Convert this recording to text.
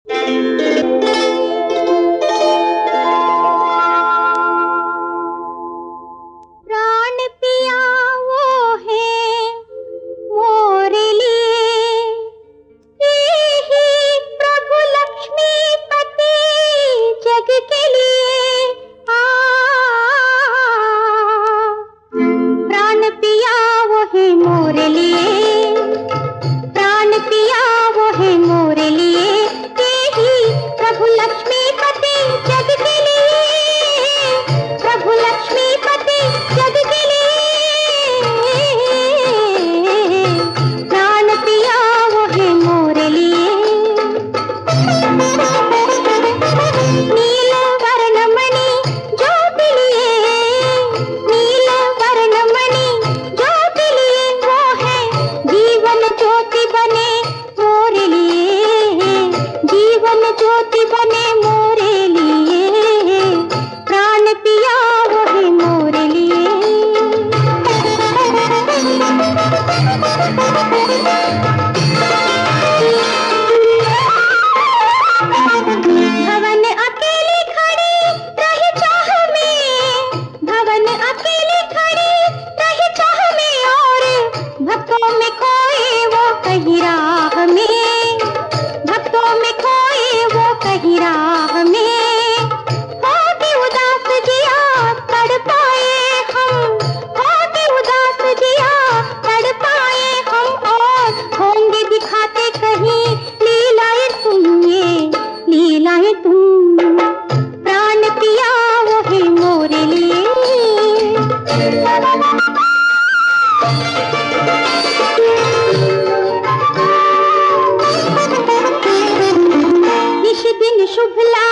प्राण पिया वो है मोरे लिए, यही प्रभु लक्ष्मीपति जग के लिए। प्राण पिया वो है मोरे लिए, प्राण पिया वो है मोरे लिए, यही प्रभु लक्ष्मीपति जग के लिए, प्रभु लक्ष्मीपति जग के लिए। प्राण पिया वो है मोरे लिए। नील वर्णमणि ज्योति लिए, नील वर्णमणि ज्योति लिए, वो है जीवन ज्योति बने मोरे लिए, जीवन ज्योति बने मोरे लिए। प्राण पिया वो है मोरे लिए। भवन अकेली खड़ी रही चाह में, भवन अकेली खड़ी रही चाह में, और भक्तों में खोए वो कहीं राह में, भक्तों में खोए वो कहीं राह में। होके उदास जिया तड़ पाए हम, होके उदास जिया तड़ पाए हम, और होंगे दिखाते कहीं लीलाएं तुम, ये लीलाएं तुम। प्राण पिया वो है मोरे लिए। इस दिन शुभ